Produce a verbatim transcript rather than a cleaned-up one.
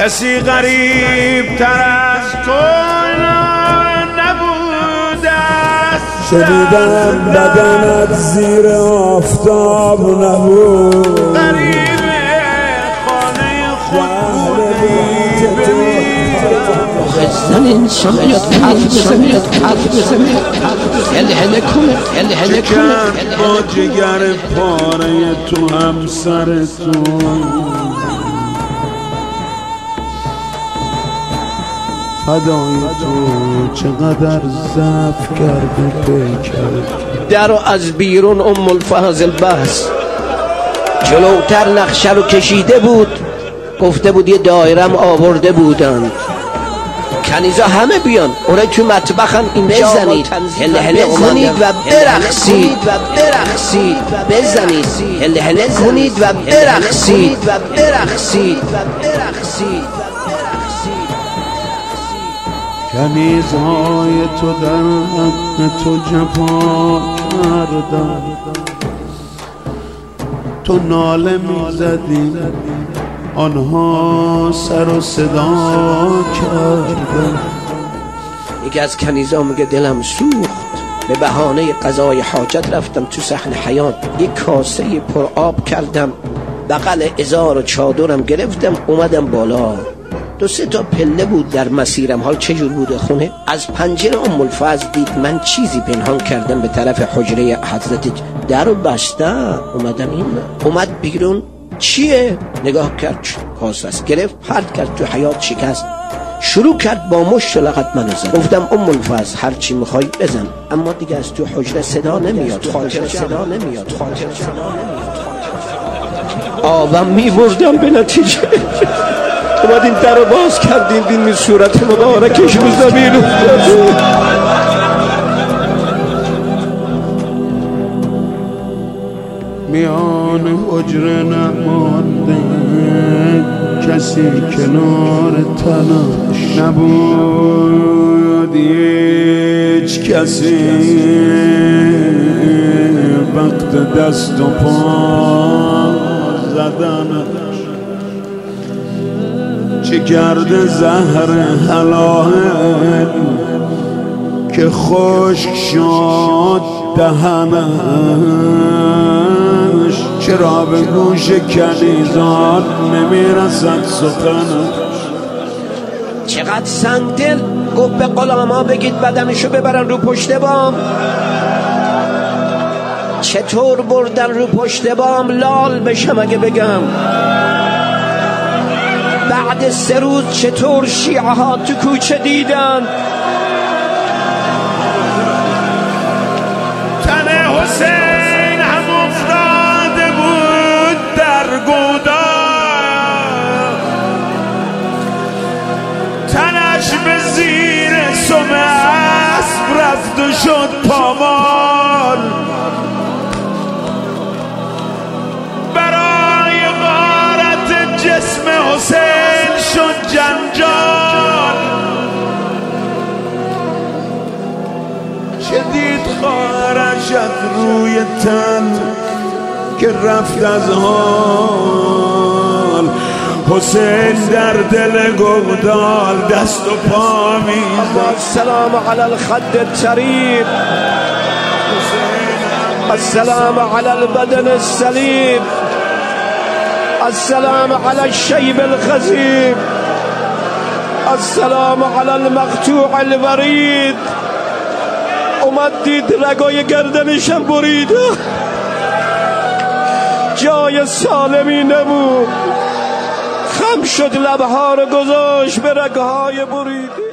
کسی غریب تر از تو نبوده است. شنیدم بدنت زیر آفتاب نبود، غریب خانه خود بودی. زن انسان بیاد حرف بزنه، حرف بزنه، هله هله کنه، هله هله کنه با جگر پاره تو همسر تو. فدای تو چقدر ضعف کرده پیکر. درو از بیرون ام الفضل بس جلوتر نقشه رو کشیده بود، گفته بود یه دایرم آورده بودن کنیزا همه بیان اوره تو مطبخن اینجا بزنید، هله هله کنید و برقصید و برقصید بزنید، هله هله کنید و برقصید و برقصید و برقصید. کنیزهای تو در حق تو جفا کردن، تو ناله میزدی آنها سر و صدا کردن. یکی از کنیزا میگه دلم سوخت، به بهانه قضای حاجت رفتم تو صحن حیات، یک کاسه پر آب کردم بغل ازار و چادرم گرفتم اومدم بالا. دو سه تا پله بود در مسیرم. حال چجور بوده خونه؟ از پنجره ام الفضل دید من چیزی پنهان کردم به طرف حجره حضرت. در رو بستم اومدم این اومد بیرون. چیه؟ نگاه کرد کاسه است، گرفت پرت کرد تو حیات شکست. شروع کرد با مشت و لغت منو زد. گفتم ام الفضل هر چی میخوای بزن، اما دیگه از تو حجره صدا نمیاد، خاطر صدا نمیاد، خاطر صدا نمیاد. آبم میبردم به نتیجه اومدین در رو باز کردین، دین صورت مبارکش رو زمین افتاد. میان حجره نمانده کسی کنار تنش نبود، هیچ کسی وقت دست و پا زدن. چه کرده زهر حلال که خشک شد دهنش، چرا به گوش کنیزان نمیرسد سخنش. چقدر سنگ دل گفت به غلاما بگید بدنشو ببرن رو پشت بام. چطور بردن رو پشت بام لال بشم اگه بگم. بعد سه روز چطور شیعه ها تو کوچه دیدن. تن حسین هم افتاده بود در گودال، تنش به زیر سم اسب رفت و شد پامال. برای غارت جسم حسین شد جنجال. شدید خواهرش از روی تن که رفت از حال. حسین در دل گودال دست و پا میزد. السلام علی الخد الطریق، السلام علی البدن السلیم، السلام علی الشیب الخزیم، السلام علی المقطوع الورید. اومد دید رگای گردنشم بریده، جای سالمی نبود. خم شد لبها رو گذاشت به رگهای بریده.